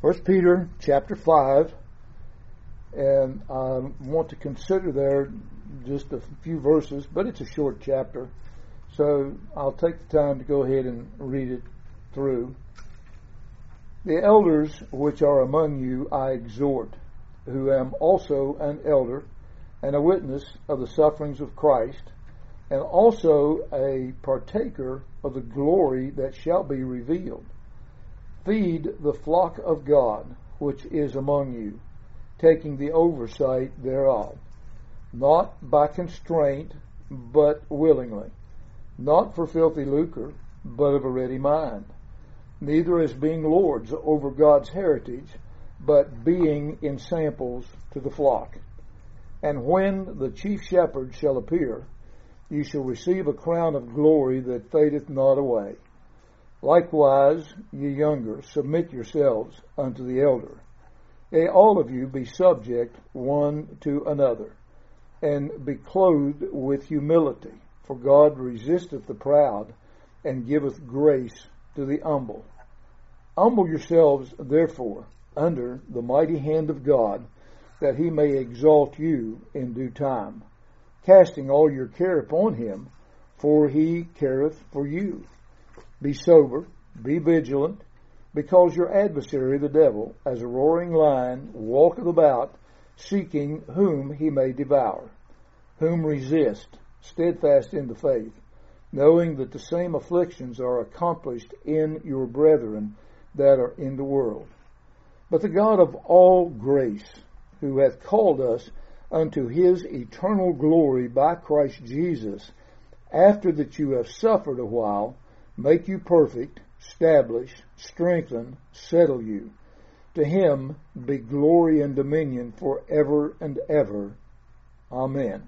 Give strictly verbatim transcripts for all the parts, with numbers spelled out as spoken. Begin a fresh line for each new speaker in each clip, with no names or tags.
First Peter chapter five, and I want to consider there just a few verses, but it's a short chapter, so I'll take the time to go ahead and read it through. The elders which are among you I exhort, who am also an elder and a witness of the sufferings of Christ, and also a partaker of the glory that shall be revealed. Feed the flock of God which is among you, taking the oversight thereof, not by constraint, but willingly, not for filthy lucre, but of a ready mind, neither as being lords over God's heritage, but being in samples to the flock. And when the chief shepherd shall appear, ye shall receive a crown of glory that fadeth not away. Likewise, ye younger, submit yourselves unto the elder. Yea, all of you be subject one to another, and be clothed with humility. For God resisteth the proud, and giveth grace to the humble. Humble yourselves, therefore, under the mighty hand of God, that he may exalt you in due time, casting all your care upon him, for he careth for you. Be sober, be vigilant, because your adversary the devil, as a roaring lion, walketh about, seeking whom he may devour. Whom resist, steadfast in the faith, knowing that the same afflictions are accomplished in your brethren that are in the world. But the God of all grace, who hath called us unto his eternal glory by Christ Jesus, after that you have suffered a while, make you perfect, establish, strengthen, settle you. To him be glory and dominion forever and ever. Amen.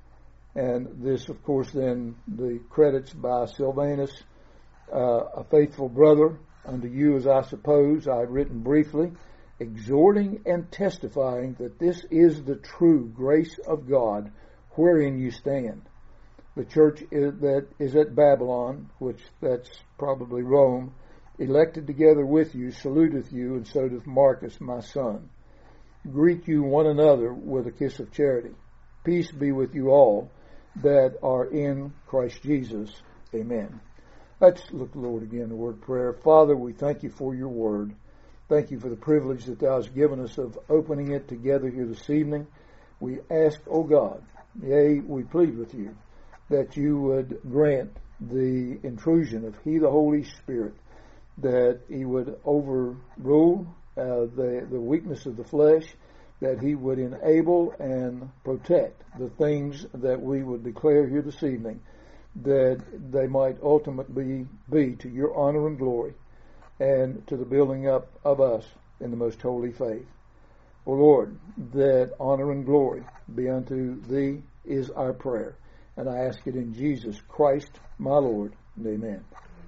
And this, of course, then the credits by Silvanus, uh, a faithful brother unto you, as I suppose I've written briefly, exhorting and testifying that this is the true grace of God wherein you stand. The church is, that is at Babylon, which that's probably Rome, elected together with you, saluteth you, and so doth Marcus, my son. Greet you one another with a kiss of charity. Peace be with you all that are in Christ Jesus. Amen. Let's look, Lord, again, the word of prayer. Father, we thank you for your word. Thank you for the privilege that thou hast given us of opening it together here this evening. We ask, O God, yea, we plead with you, that you would grant the intrusion of he, the Holy Spirit, that he would overrule uh, the, the weakness of the flesh, that he would enable and protect the things that we would declare here this evening, that they might ultimately be to your honor and glory, and to the building up of us in the most holy faith. O Lord, that honor and glory be unto thee is our prayer. And I ask it in Jesus Christ, my Lord, and amen.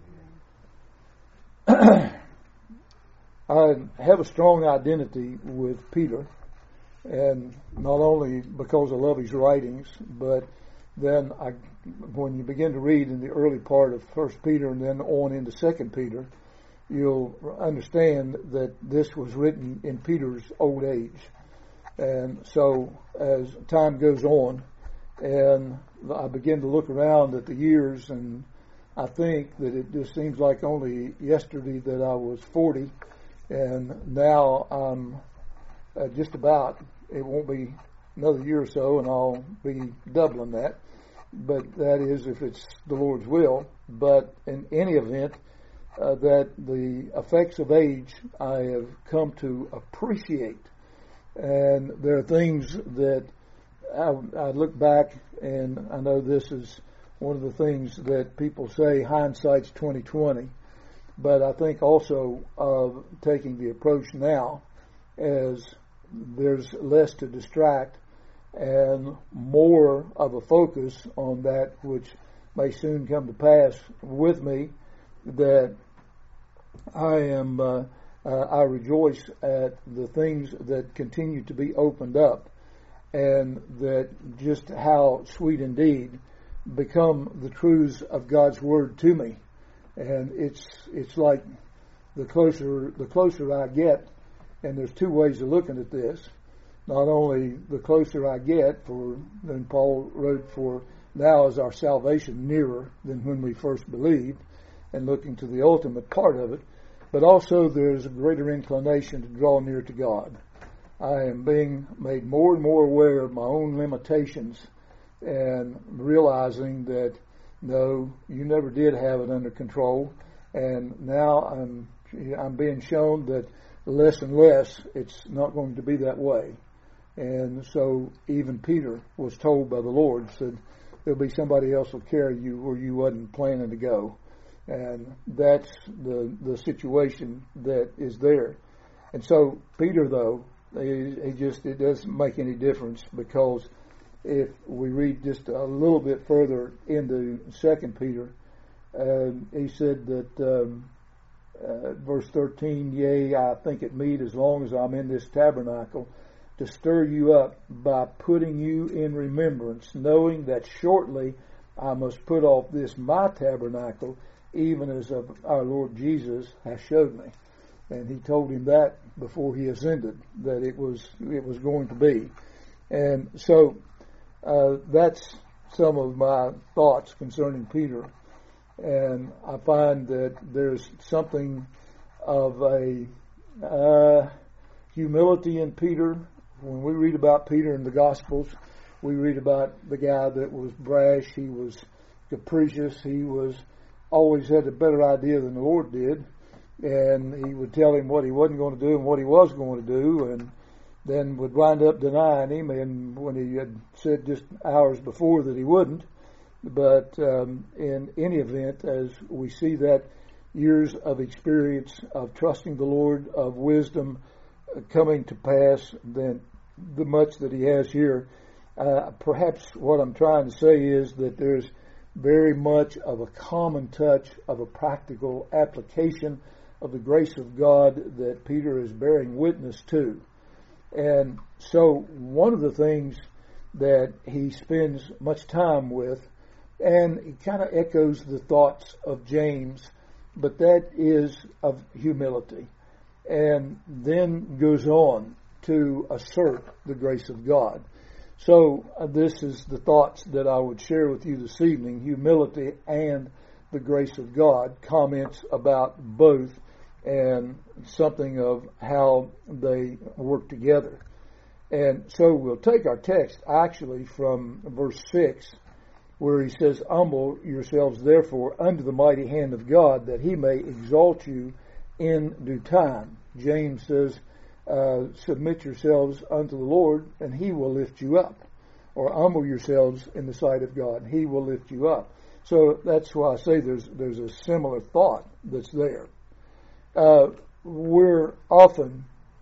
I have a strong identity with Peter, and not only because I love his writings, but then I, when you begin to read in the early part of First Peter and then on into Second Peter, you'll understand that this was written in Peter's old age. And so as time goes on, and I begin to look around at the years, and I think that it just seems like only yesterday that I was forty, and now I'm uh, just about, it won't be another year or so, and I'll be doubling that. But that is if it's the Lord's will. But in any event, uh, that the effects of age I have come to appreciate. And there are things that I, I look back, and I know this is one of the things that people say, hindsight's twenty twenty, but I think also of taking the approach now as there's less to distract and more of a focus on that which may soon come to pass with me, that I am uh, uh, I rejoice at the things that continue to be opened up, and that just how sweet indeed become the truths of God's word to me. And it's it's like the closer the closer I get And there's two ways of looking at this. Not only the closer I get, for then Paul wrote, for now is our salvation nearer than when we first believed, and looking to the ultimate part of it, but also there's a greater inclination to draw near to God. I am being made more and more aware of my own limitations and realizing that, no, you never did have it under control, and now I'm I'm being shown that less and less it's not going to be that way. And so even Peter was told by the Lord, said, there'll be somebody else will carry you where you wasn't planning to go. And that's the the situation that is there. And so Peter, though, he, he just, it doesn't make any difference, because if we read just a little bit further into Second Peter, uh, he said that, um, uh, verse thirteen, yea, I think it meet, as long as I'm in this tabernacle, to stir you up by putting you in remembrance, knowing that shortly I must put off this my tabernacle, even as of our Lord Jesus has showed me. And he told him that before he ascended, that it was it was going to be. And so uh, that's some of my thoughts concerning Peter. And I find that there's something of a uh, humility in Peter. When we read about Peter in the Gospels, we read about the guy that was brash, he was capricious, he was always had a better idea than the Lord did, and he would tell him what he wasn't going to do and what he was going to do, and then would wind up denying him, and when he had said just hours before that he wouldn't. But um, in any event, as we see that years of experience of trusting the Lord, of wisdom uh, coming to pass, then the much that he has here, uh, perhaps what I'm trying to say is that there's very much of a common touch of a practical application of the grace of God that Peter is bearing witness to. And so one of the things that he spends much time with, and it kind of echoes the thoughts of James, but that is of humility, and then goes on to assert the grace of God. So uh, this is the thoughts that I would share with you this evening: humility and the grace of God, comments about both, and something of how they work together. And so we'll take our text actually from verse six, where he says, humble yourselves therefore under the mighty hand of God, that he may exalt you in due time. James says, uh, submit yourselves unto the Lord, and he will lift you up. Or humble yourselves in the sight of God, he will lift you up. So that's why I say there's there's a similar thought that's there. Uh, we're often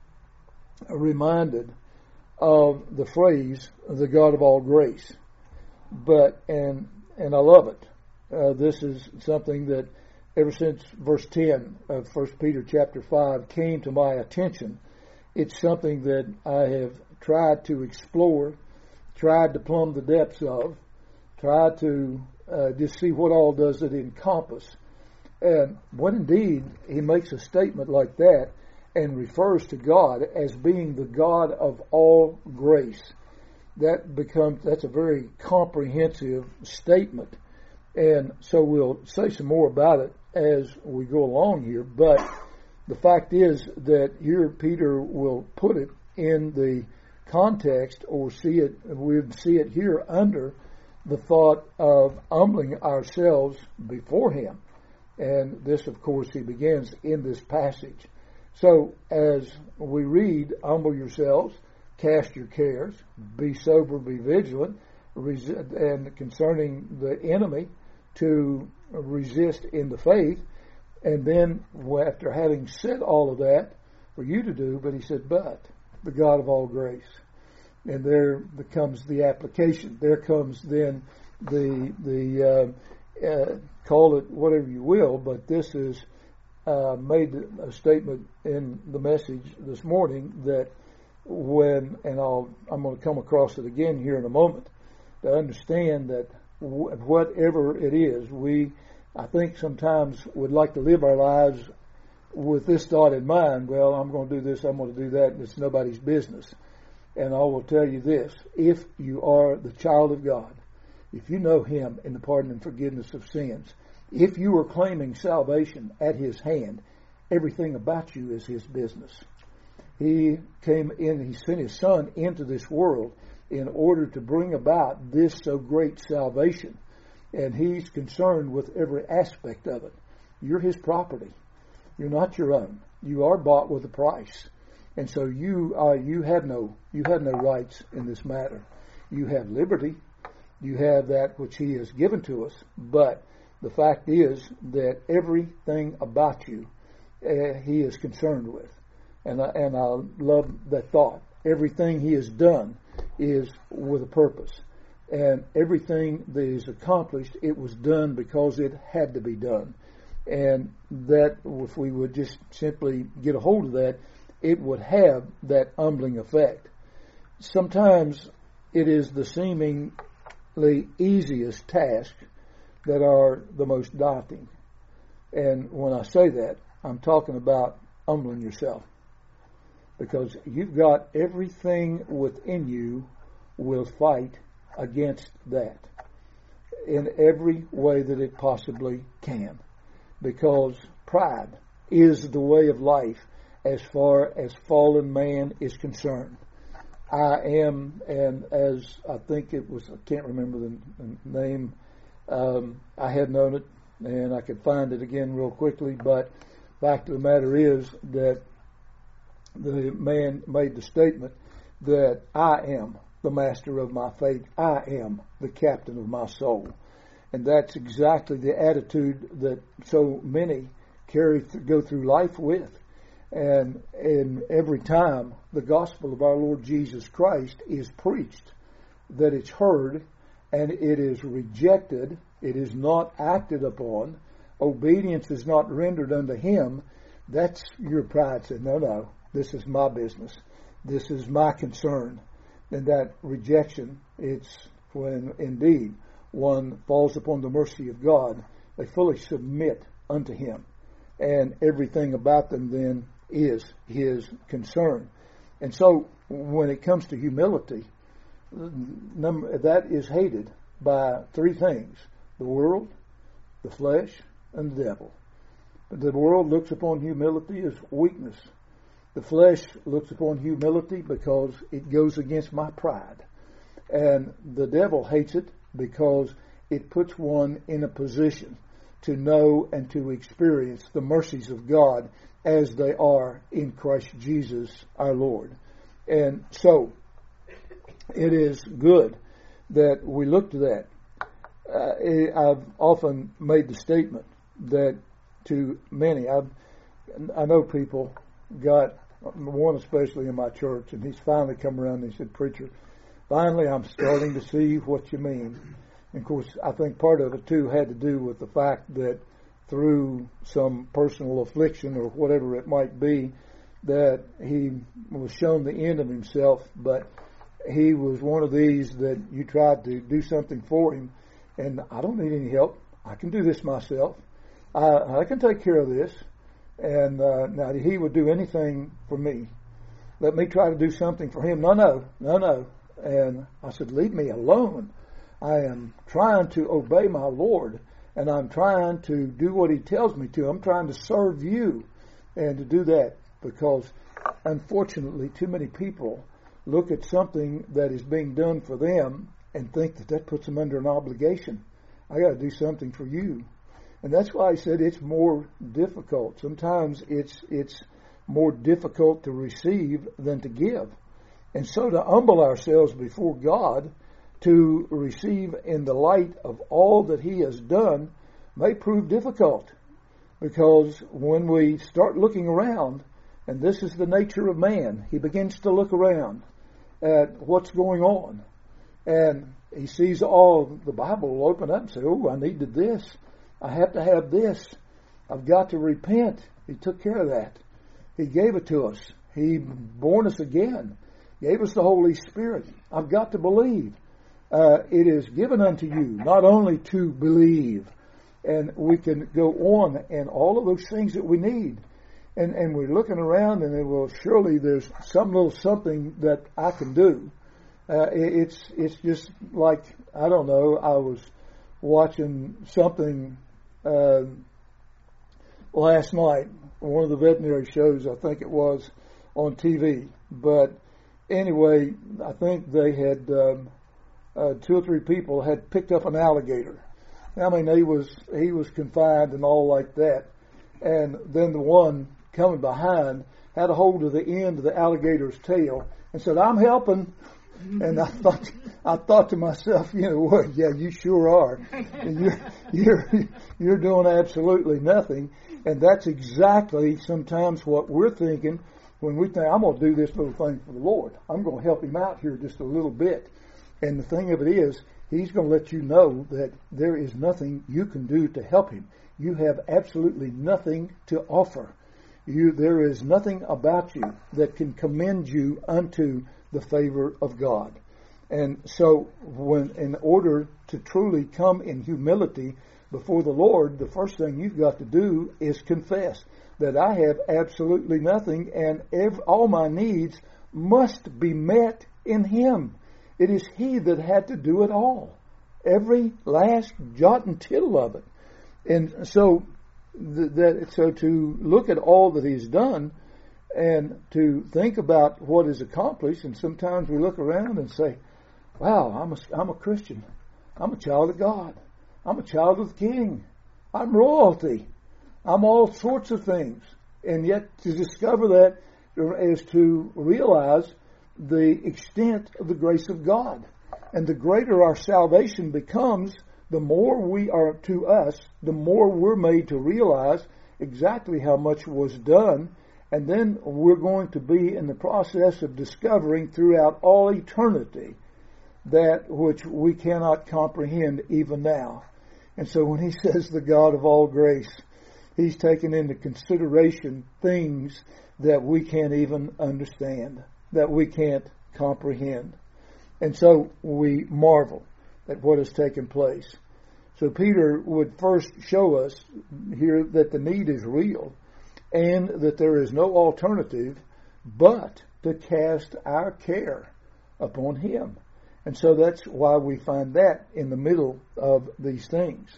reminded of the phrase, the God of all grace. But, and and I love it. Uh, this is something that ever since verse ten of First Peter chapter five came to my attention. It's something that I have tried to explore, tried to plumb the depths of, tried to uh, just see what all does it encompass. And when indeed he makes a statement like that and refers to God as being the God of all grace, that becomes, that's a very comprehensive statement. And so we'll say some more about it as we go along here. But the fact is that here Peter will put it in the context, or see it, we'd see it here under the thought of humbling ourselves before him. And this, of course, he begins in this passage. So as we read, humble yourselves, cast your cares, be sober, be vigilant, resi- and concerning the enemy, to resist in the faith. And then after having said all of that for you to do, but he said, but the God of all grace. And there comes the application. There comes then the, the uh, uh, call it whatever you will, but this is uh, made a statement in the message this morning that when, and I'll, I'm going to come across it again here in a moment, to understand that w- whatever it is, we, I think sometimes would like to live our lives with this thought in mind, well, I'm going to do this, I'm going to do that, and it's nobody's business. And I will tell you this, if you are the child of God, if you know Him in the pardon and forgiveness of sins, if you are claiming salvation at His hand, everything about you is His business. He came in, He sent His Son into this world in order to bring about this so great salvation. And He's concerned with every aspect of it. You're His property. You're not your own. You are bought with a price. And so you uh, you have no you have no rights in this matter. You have liberty. You have that which He has given to us. But the fact is that everything about you uh, He is concerned with. And I, and I love that thought. Everything He has done is with a purpose. And everything that is accomplished, it was done because it had to be done. And that, if we would just simply get a hold of that, it would have that humbling effect. Sometimes it is the seemingly easiest tasks that are the most daunting. And when I say that, I'm talking about humbling yourself. Because you've got everything within you will fight against that in every way that it possibly can. Because pride is the way of life as far as fallen man is concerned. I am, and as I think it was, I can't remember the, the name, um, I had known it, and I could find it again real quickly, but fact of the matter is that the man made the statement that I am the master of my fate. I am the captain of my soul. And that's exactly the attitude that so many carry th- go through life with. And in every time the gospel of our Lord Jesus Christ is preached, that it's heard and it is rejected, it is not acted upon, obedience is not rendered unto Him, that's your pride said, no, no, this is my business. This is my concern. And that rejection, it's when indeed one falls upon the mercy of God, they fully submit unto Him. And everything about them then is His concern. And so when it comes to humility, that is hated by three things: the world, the flesh, and the devil. The world looks upon humility as weakness. The flesh looks upon humility because it goes against my pride. And the devil hates it because it puts one in a position to know and to experience the mercies of God as they are in Christ Jesus our Lord. And so it is good that we look to that. Uh, I've often made the statement that to many, I've, I know people got, one especially in my church, and he's finally come around and he said, "Preacher, finally I'm starting to see what you mean." And of course, I think part of it too had to do with the fact that through some personal affliction or whatever it might be, that he was shown the end of himself, but he was one of these that you tried to do something for him, and I don't need any help. I can do this myself. I, I can take care of this. And uh, now he would do anything for me. Let me try to do something for him. No, no, no, no. And I said, leave me alone. I am trying to obey my Lord, and I'm trying to do what He tells me to. I'm trying to serve you and to do that, because unfortunately too many people look at something that is being done for them and think that that puts them under an obligation. I got to do something for you. And that's why I said it's more difficult. Sometimes it's it's more difficult to receive than to give. And so to humble ourselves before God, to receive in the light of all that He has done, may prove difficult. Because when we start looking around, and this is the nature of man, he begins to look around at what's going on. And he sees all, the Bible will open up and say, oh, I needed this. I have to have this. I've got to repent. He took care of that. He gave it to us. He born us again. Gave us the Holy Spirit. I've got to believe. Uh, it is given unto you not only to believe, and we can go on, and all of those things that we need. And, and we're looking around and then, well, surely there's some little something that I can do. Uh, it, it's, it's just like, I don't know, I was watching something, uh, last night, one of the veterinary shows, I think it was, on T V. But anyway, I think they had, um, uh, two or three people had picked up an alligator. I mean, he was, he was confined and all like that. And then the one coming behind had a hold of the end of the alligator's tail and said, "I'm helping." And I thought, I thought to myself, you know what? Yeah, you sure are. And you're, you're, you're doing absolutely nothing. And that's exactly sometimes what we're thinking when we think, I'm going to do this little thing for the Lord. I'm going to help him out here just a little bit. And the thing of it is, he's going to let you know that there is nothing you can do to help him. You have absolutely nothing to offer. You, there is nothing about you that can commend you unto the favor of God. And so when, in order to truly come in humility before the Lord, the first thing you've got to do is confess that I have absolutely nothing, and every, all my needs must be met in Him. It is He that had to do it all. Every last jot and tittle of it. And so th- that so to look at all that He's done and to think about what is accomplished, and sometimes we look around and say, wow, I'm a, I'm a Christian. I'm a child of God. I'm a child of the King. I'm royalty. I'm all sorts of things. And yet to discover that is to realize the extent of the grace of God. And the greater our salvation becomes, the more we are to us, the more we're made to realize exactly how much was done. And then we're going to be in the process of discovering throughout all eternity that which we cannot comprehend even now. And so when he says the God of all grace, he's taken into consideration things that we can't even understand, that we can't comprehend. And so we marvel at what has taken place. So Peter would first show us here that the need is real and that there is no alternative but to cast our care upon Him. And so that's why we find that in the middle of these things.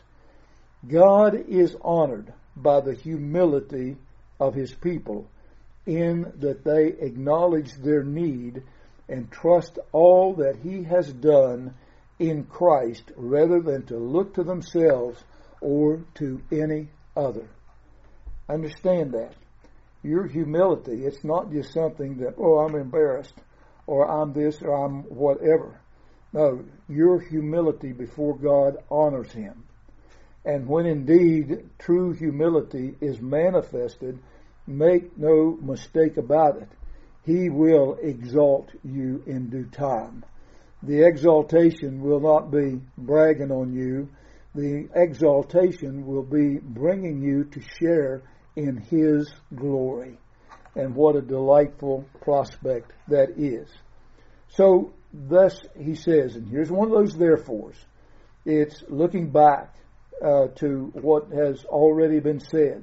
God is honored by the humility of His people in that they acknowledge their need and trust all that He has done in Christ rather than to look to themselves or to any other. Understand that. Your humility, it's not just something that, oh, I'm embarrassed, or I'm this, or I'm whatever. No, your humility before God honors Him. And when indeed true humility is manifested, make no mistake about it, He will exalt you in due time. The exaltation will not be bragging on you. The exaltation will be bringing you to share in His glory. And what a delightful prospect that is. So, thus he says, and here's one of those therefores. It's looking back uh, to what has already been said.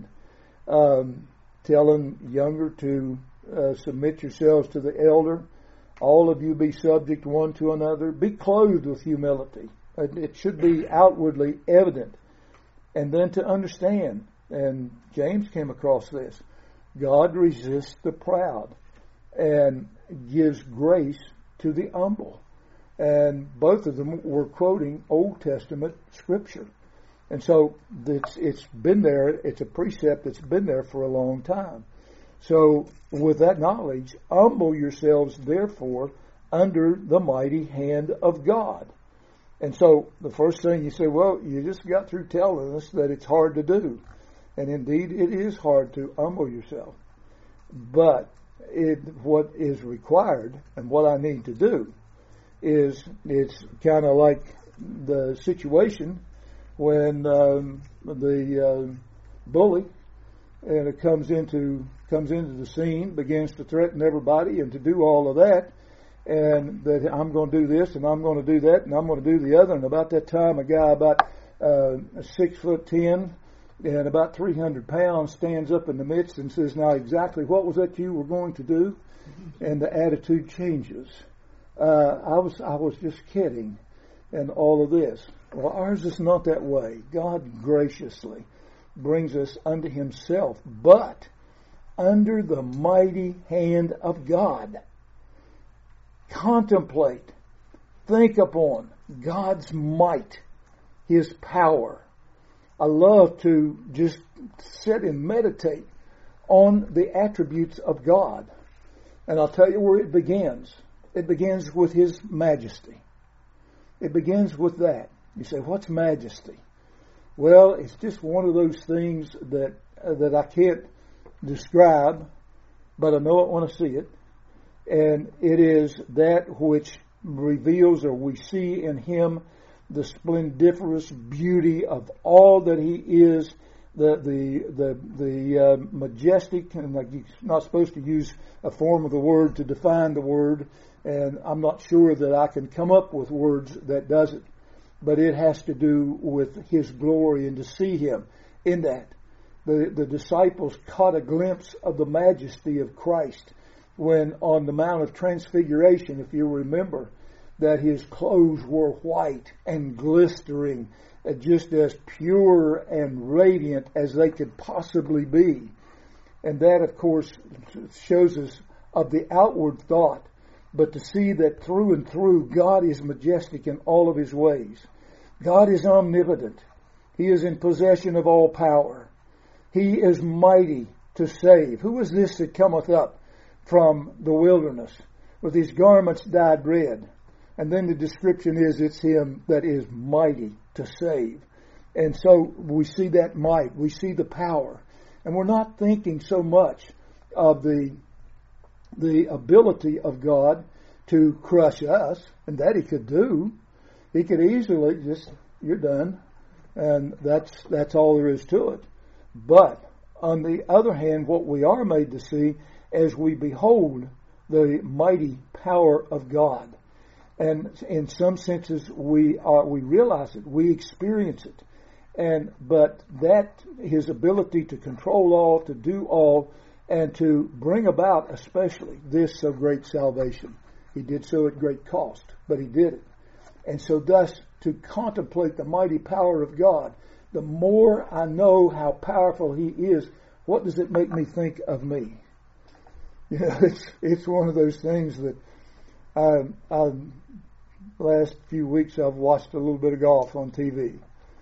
Um, telling younger to uh, submit yourselves to the elder. All of you be subject one to another. Be clothed with humility. It should be outwardly evident. And then to understand, and James came across this, God resists the proud and gives grace to the humble. And both of them were quoting Old Testament scripture. And so it's, it's been there, it's a precept that's been there for a long time. So with that knowledge, humble yourselves therefore under the mighty hand of God. And so the first thing you say, well, you just got through telling us that it's hard to do. And indeed it is hard to humble yourself. But it, what is required and what I need to do is, it's kind of like the situation when um, the uh, bully and it comes into comes into the scene, begins to threaten everybody and to do all of that, and that I'm going to do this and I'm going to do that and I'm going to do the other. And about that time, a guy about uh, six foot ten and about three hundred pounds stands up in the midst and says, now exactly what was that you were going to do? And the attitude changes. Uh, I was I was just kidding and all of this. Well, ours is not that way. God graciously brings us unto himself, but under the mighty hand of God. Contemplate, think upon God's might, his power. I love to just sit and meditate on the attributes of God. And I'll tell you where it begins. It begins with his majesty. It begins with that. You say, what's majesty? Well, it's just one of those things that uh, that I can't describe, but I know it when I see it. And it is that which reveals, or we see in him, the splendiferous beauty of all that he is, the the the the uh, majestic, and like you're not supposed to use a form of the word to define the word, and I'm not sure that I can come up with words that does it, but it has to do with his glory and to see him in that. The the disciples caught a glimpse of the majesty of Christ when on the Mount of Transfiguration, if you remember, that his clothes were white and glistering, just as pure and radiant as they could possibly be. And that, of course, shows us of the outward thought, but to see that through and through, God is majestic in all of his ways. God is omnipotent. He is in possession of all power. He is mighty to save. Who is this that cometh up from the wilderness with his garments dyed red? And then the description is, it's him that is mighty to save. And so we see that might, we see the power. And we're not thinking so much of the the ability of God to crush us, and that he could do. He could easily just, you're done. And that's that's all there is to it. But on the other hand, what we are made to see as we behold the mighty power of God. And in some senses, we are, we realize it, we experience it. And, but that, his ability to control all, to do all, and to bring about especially this so great salvation. He did so at great cost, but he did it. And so thus, to contemplate the mighty power of God, the more I know how powerful he is, what does it make me think of me? You know, it's, it's one of those things that I, I, last few weeks I've watched a little bit of golf on T V,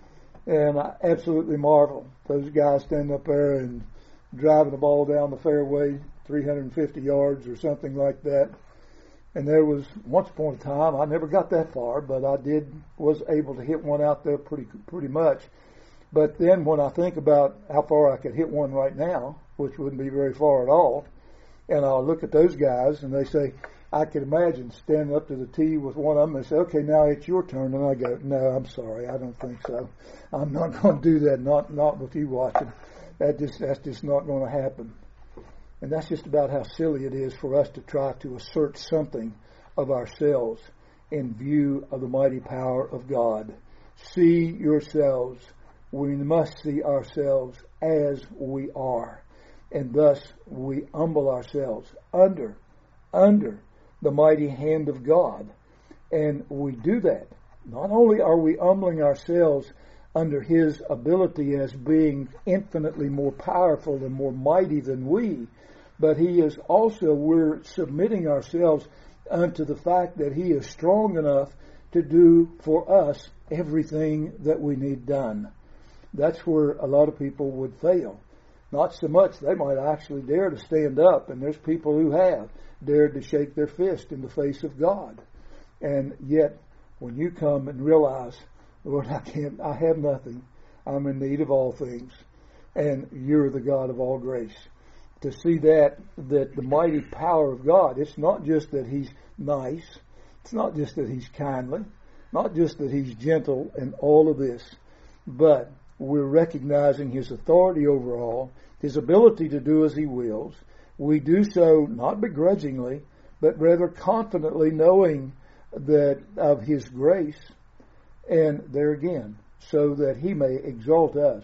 and I absolutely marvel. Those guys standing up there and driving the ball down the fairway three hundred fifty yards or something like that. And there was once upon a time, I never got that far, but I did was able to hit one out there pretty pretty much. But then when I think about how far I could hit one right now, which wouldn't be very far at all, and I'll look at those guys and they say, I can imagine standing up to the tee with one of them and say, okay, now it's your turn. And I go, no, I'm sorry, I don't think so. I'm not going to do that, not not with you watching. That just That's just not going to happen. And that's just about how silly it is for us to try to assert something of ourselves in view of the mighty power of God. See yourselves. We must see ourselves as we are. And thus we humble ourselves under, under the mighty hand of God. And we do that. Not only are we humbling ourselves under his ability as being infinitely more powerful and more mighty than we, but he is also, we're submitting ourselves unto the fact that he is strong enough to do for us everything that we need done. That's where a lot of people would fail. Not so much, they might actually dare to stand up, and there's people who have dared to shake their fist in the face of God. And yet, when you come and realize, Lord, I can't, I have nothing, I'm in need of all things, and you're the God of all grace. To see that, that the mighty power of God, it's not just that he's nice, it's not just that he's kindly, not just that he's gentle and all of this, but we're recognizing his authority over all, his ability to do as he wills. We do so not begrudgingly, but rather confidently knowing that of his grace, and there again, so that he may exalt us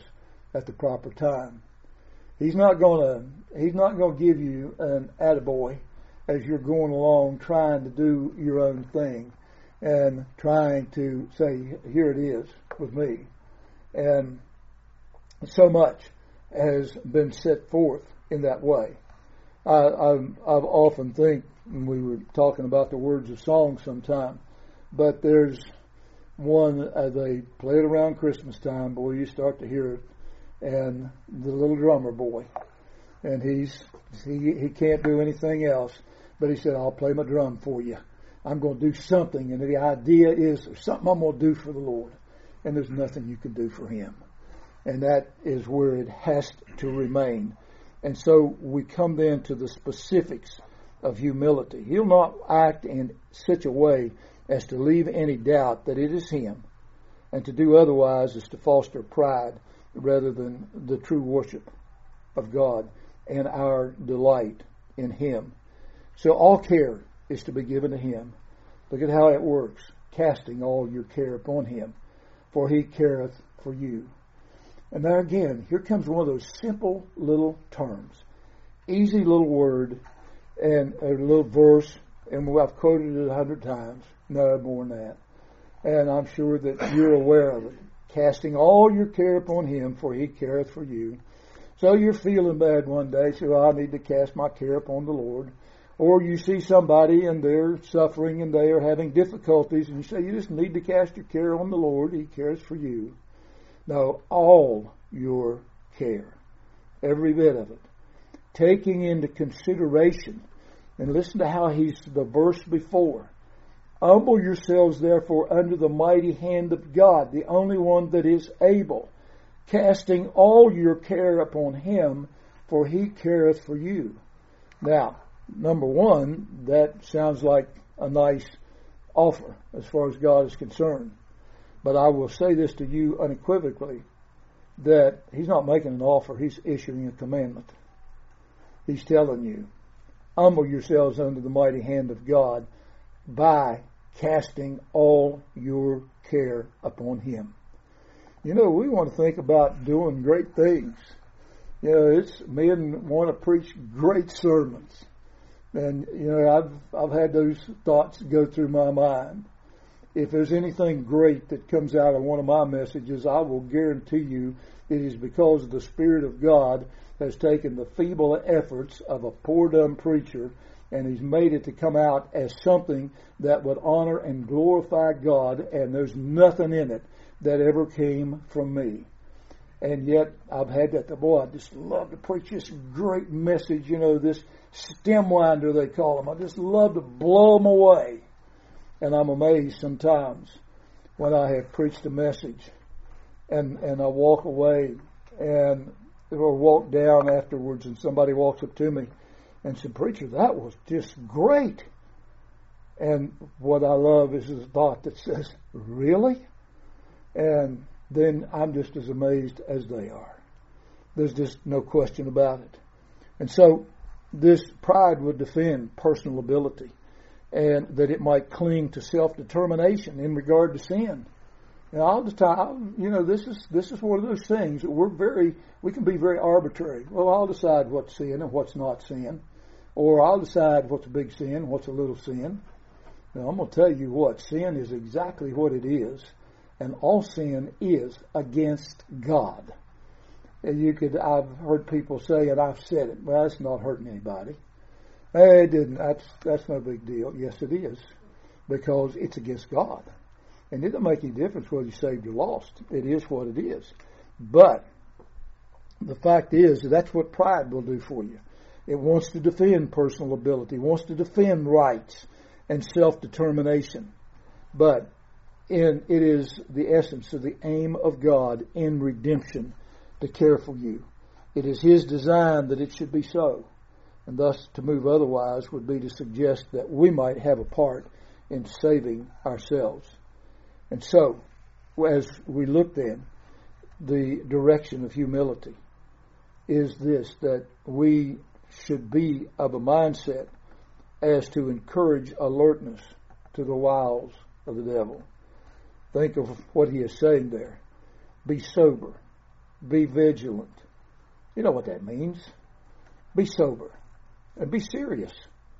at the proper time. He's not gonna he's not gonna give you an attaboy as you're going along trying to do your own thing and trying to say, here it is with me. And so much has been set forth in that way. I, I, I often think, and we were talking about the words of song sometime, but there's one, uh, they play it around Christmas time, boy, you start to hear it, and the little drummer boy, and he's he, he can't do anything else, but he said, I'll play my drum for you. I'm going to do something, and the idea is there's something I'm going to do for the Lord, and there's nothing you can do for Him. And that is where it has to remain. And so we come then to the specifics of humility. He'll not act in such a way as to leave any doubt that it is Him, and to do otherwise is to foster pride rather than the true worship of God and our delight in Him. So all care is to be given to Him. Look at how it works. Casting all your care upon Him, for He careth for you. And there again, here comes one of those simple little terms. Easy little word and a little verse, and I've quoted it a hundred times. No, more than that. And I'm sure that you're aware of it. Casting all your care upon Him, for He careth for you. So you're feeling bad one day, so I need to cast my care upon the Lord. Or you see somebody and they're suffering and they are having difficulties, and you say you just need to cast your care on the Lord. He cares for you. No, all your care, every bit of it, taking into consideration, and listen to how he's the verse before. Humble yourselves therefore under the mighty hand of God, the only one that is able, casting all your care upon Him, for He careth for you. Now, number one, that sounds like a nice offer as far as God is concerned. But I will say this to you unequivocally, that He's not making an offer, He's issuing a commandment. He's telling you, humble yourselves under the mighty hand of God by casting all your care upon Him. You know, we want to think about doing great things. You know, it's men want to preach great sermons. And, you know, I've I've had those thoughts go through my mind. If there's anything great that comes out of one of my messages, I will guarantee you it is because the Spirit of God has taken the feeble efforts of a poor dumb preacher and He's made it to come out as something that would honor and glorify God, and there's nothing in it that ever came from me. And yet I've had that, boy, I just love to preach this great message, you know, this stem winder they call them. I just love to blow them away. And I'm amazed sometimes when I have preached a message and, and I walk away and or walk down afterwards and somebody walks up to me and said, preacher, that was just great. And what I love is the thought that says, really? And then I'm just as amazed as they are. There's just no question about it. And so this pride would defend personal ability, and that it might cling to self-determination in regard to sin. And all the time, you know, this is this is one of those things that we're very, we can be very arbitrary. Well, I'll decide what's sin and what's not sin. Or I'll decide what's a big sin, what's a little sin. Now, I'm going to tell you what, sin is exactly what it is. And all sin is against God. And you could, I've heard people say, and I've said it, well, it's not hurting anybody. Hey, it didn't. That's, that's no big deal. Yes, it is. Because it's against God. And it doesn't make any difference whether you're saved or lost. It is what it is. But the fact is, that's what pride will do for you. It wants to defend personal ability. It wants to defend rights and self-determination. But in, it is the essence of the aim of God in redemption to care for you. It is His design that it should be so. And thus to move otherwise would be to suggest that we might have a part in saving ourselves. And so, as we look then, the direction of humility is this, that we should be of a mindset as to encourage alertness to the wiles of the devil. Think of what he is saying there. Be sober, be vigilant. You know what that means. Be sober and be serious.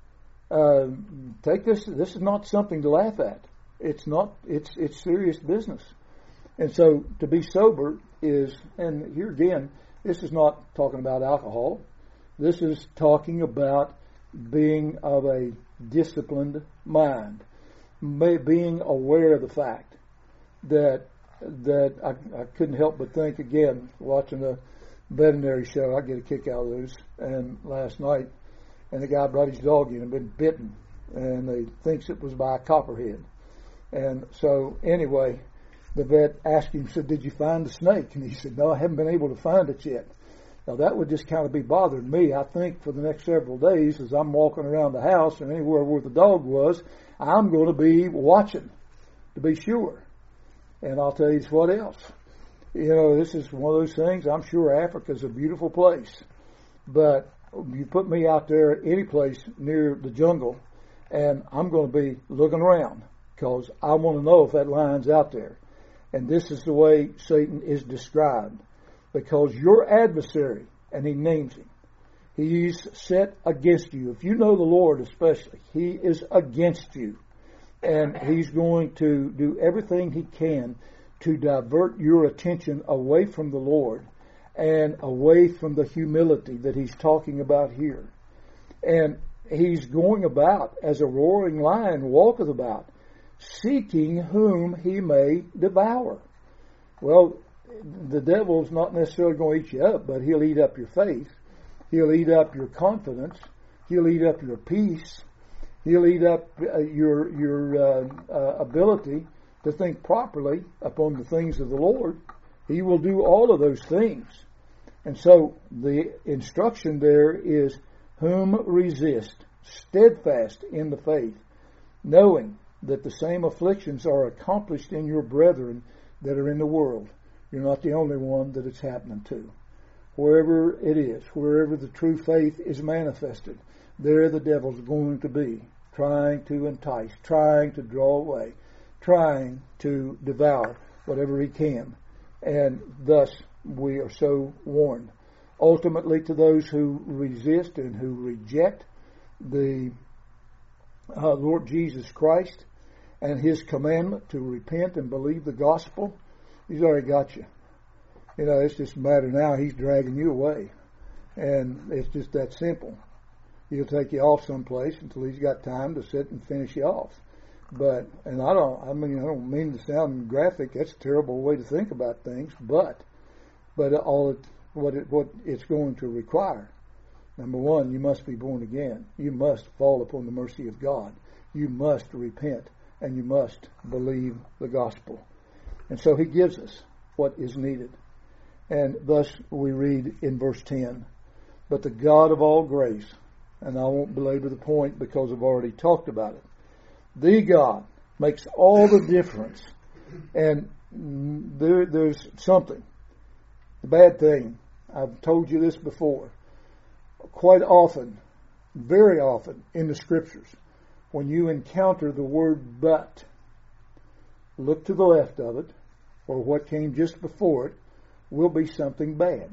Uh, take this. This is not something to laugh at. It's not. It's it's serious business. And so to be sober is, and here again, this is not talking about alcohol. This is talking about being of a disciplined mind, being aware of the fact that that I, I couldn't help but think again, watching the veterinary show. I get a kick out of those. And last night, and the guy brought his dog in and been bitten, and he thinks it was by a copperhead. And so anyway, the vet asked him, said, "Did you find the snake?" And he said, "No, I haven't been able to find it yet." Now that would just kind of be bothering me. I think for the next several days, as I'm walking around the house and anywhere where the dog was, I'm going to be watching to be sure. And I'll tell you what else. You know, this is one of those things. I'm sure Africa's a beautiful place, but you put me out there any place near the jungle, and I'm going to be looking around because I want to know if that lion's out there. And this is the way Satan is described, because your adversary, and he names him, he's set against you. If you know the Lord especially, he is against you. And he's going to do everything he can to divert your attention away from the Lord and away from the humility that he's talking about here. And he's going about as a roaring lion walketh about, seeking whom he may devour. Well, the devil's not necessarily going to eat you up, but he'll eat up your faith. He'll eat up your confidence. He'll eat up your peace. He'll eat up uh, your your uh, uh, ability to think properly upon the things of the Lord. He will do all of those things. And so the instruction there is, whom resist, steadfast in the faith, knowing that the same afflictions are accomplished in your brethren that are in the world. You're not the only one that it's happening to. Wherever it is, wherever the true faith is manifested, there the devil's going to be, trying to entice, trying to draw away, trying to devour whatever he can. And thus we are so warned. Ultimately, to those who resist and who reject the uh, Lord Jesus Christ and his commandment to repent and believe the gospel, he's already got you. You know, it's just a matter now, he's dragging you away. And it's just that simple. He'll take you off someplace until he's got time to sit and finish you off. But, and I don't, I mean, I don't mean to sound graphic. That's a terrible way to think about things. But, but all it, what it, what it's going to require. Number one, you must be born again. You must fall upon the mercy of God. You must repent, and you must believe the gospel. And so he gives us what is needed. And thus we read in verse ten, but the God of all grace, and I won't belabor the point because I've already talked about it, the God makes all the difference. And there, there's something. The bad thing, I've told you this before, quite often, very often in the scriptures, when you encounter the word but, look to the left of it, or what came just before it, will be something bad.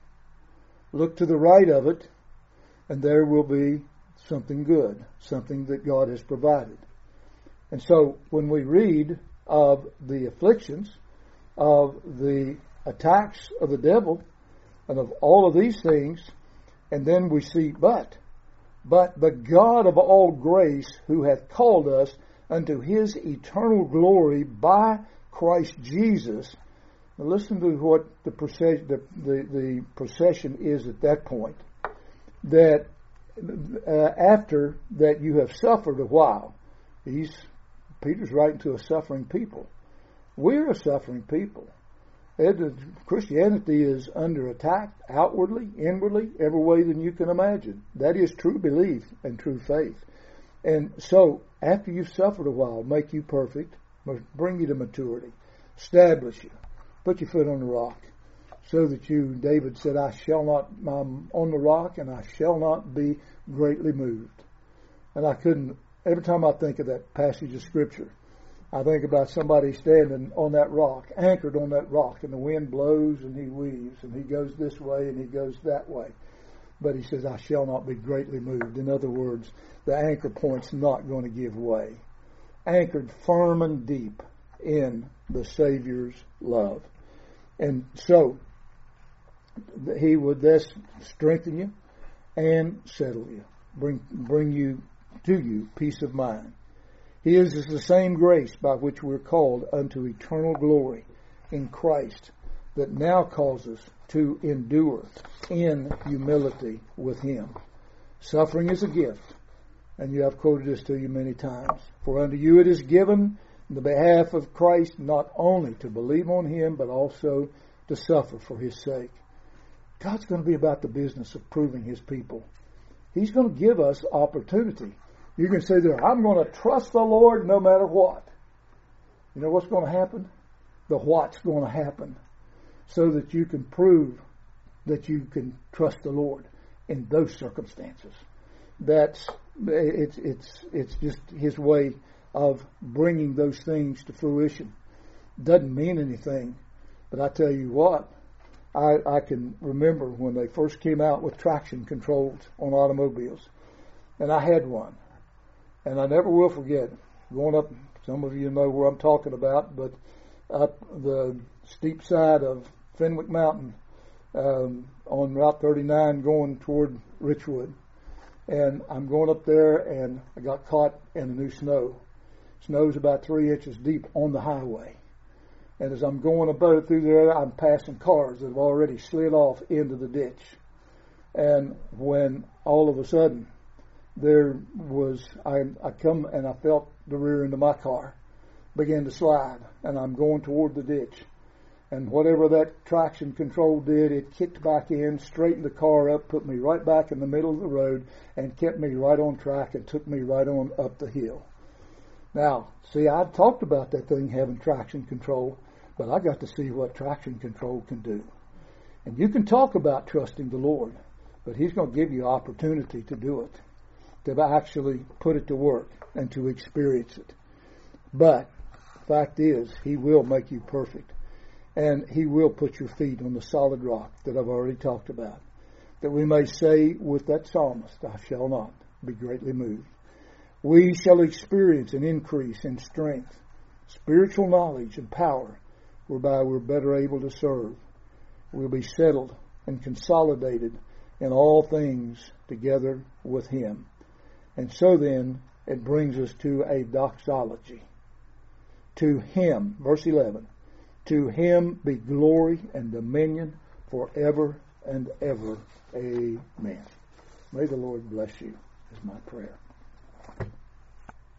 Look to the right of it, and there will be something good, something that God has provided. And so when we read of the afflictions, of the attacks of the devil, and of all of these things, and then we see, but, but the God of all grace, who hath called us unto his eternal glory by Christ Jesus. Now listen to what the procession, the, the, the procession is at that point. That uh, after that you have suffered a while, he's, Peter's writing to a suffering people. We're a suffering people. It, Christianity is under attack outwardly, inwardly, every way that you can imagine. That is true belief and true faith. And so, after you've suffered a while, make you perfect, bring you to maturity, establish you, put your foot on the rock, so that you, David said, I shall not, I'm on the rock, and I shall not be greatly moved. And I couldn't, every time I think of that passage of Scripture, I think about somebody standing on that rock, anchored on that rock, and the wind blows and he weaves, and he goes this way and he goes that way. But he says, I shall not be greatly moved. In other words, the anchor point's not going to give way. Anchored firm and deep in the Savior's love. And so, he would thus strengthen you and settle you, bring bring you to you peace of mind. His is the same grace by which we're called unto eternal glory in Christ, that now calls us to endure in humility with Him. Suffering is a gift, and you have quoted this to you many times. For unto you it is given in the behalf of Christ not only to believe on Him, but also to suffer for His sake. God's going to be about the business of proving His people. He's going to give us opportunity. You can say there, I'm going to trust the Lord no matter what. You know what's going to happen? The what's going to happen, so that you can prove that you can trust the Lord in those circumstances. That's it's it's it's just His way of bringing those things to fruition. Doesn't mean anything, but I tell you what, I, I can remember when they first came out with traction controls on automobiles, and I had one, and I never will forget going up. Some of you know where I'm talking about, but up the steep side of Fenwick Mountain um, on Route thirty-nine going toward Richwood. And I'm going up there, and I got caught in the new snow. Snow's about three inches deep on the highway. And as I'm going about through there, I'm passing cars that have already slid off into the ditch. And when all of a sudden there was, I, I come and I felt the rear end of my car begin to slide, and I'm going toward the ditch. And whatever that traction control did, it kicked back in, straightened the car up, put me right back in the middle of the road, and kept me right on track and took me right on up the hill. Now, see, I've talked about that thing having traction control, but I got to see what traction control can do. And you can talk about trusting the Lord, but He's going to give you opportunity to do it, to actually put it to work and to experience it. But the fact is, He will make you perfect. And He will put your feet on the solid rock that I've already talked about, that we may say with that psalmist, I shall not be greatly moved. We shall experience an increase in strength, spiritual knowledge, and power, whereby we're better able to serve. We'll be settled and consolidated in all things together with Him. And so then, it brings us to a doxology. To Him, verse eleven, to Him be glory and dominion forever and ever. Amen. May the Lord bless you, is my prayer.